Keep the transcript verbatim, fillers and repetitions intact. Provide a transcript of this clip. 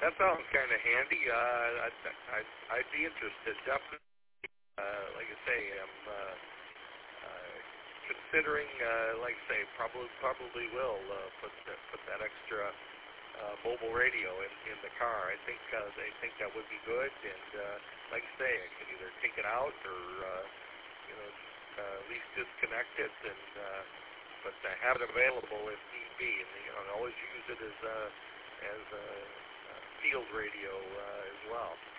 That sounds kind of handy. Uh, I'd, I'd, I'd be interested, definitely. Uh, like I say, I'm uh, uh, considering, uh, like I say, probably probably will uh, put that, put that extra uh, mobile radio in, in the car. I think uh, they think that would be good, and uh, like I say, I can either take it out or uh, you know uh, at least disconnect it, and uh, but uh, have it available if need be, and you know always use it as a as a field radio uh, as well.